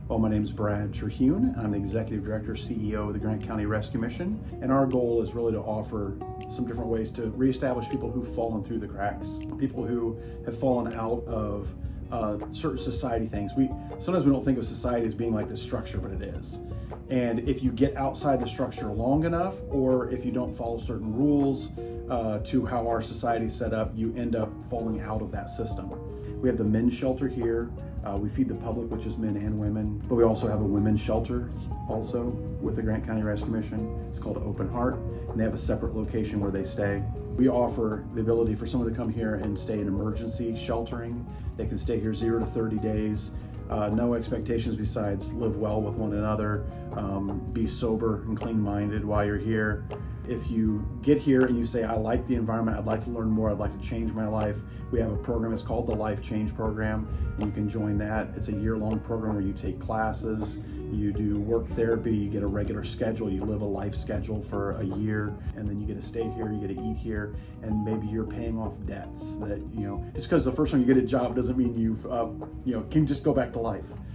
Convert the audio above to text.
Well, my name is Brad Terhune. I'm the Executive Director, CEO of the Grant County Rescue Mission, and our goal is really to offer some different ways to reestablish people who've fallen through the cracks, people who have fallen out of certain society things. Sometimes we don't think of society as being like the structure, but it is. And if you get outside the structure long enough, or if you don't follow certain rules to how our society is set up, you end up falling out of that system. We have the men's shelter here. We feed the public, which is men and women, but we also have a women's shelter also with the Grant County Rescue Mission. It's called Open Heart, and they have a separate location where they stay. We offer the ability for someone to come here and stay in emergency sheltering. They can stay here 0 to 30 days. No expectations besides live well with one another, be sober and clean-minded while you're here. If you get here and you say, I like the environment, I'd like to learn more, I'd like to change my life, we have a program, it's called the Life Change Program, and you can join that. It's a year-long program where you take classes, you do work therapy, you get a regular schedule, you live a life schedule for a year, and then you get to stay here, you get to eat here, and maybe you're paying off debts that, just because the first time you get a job doesn't mean you can just go back to life.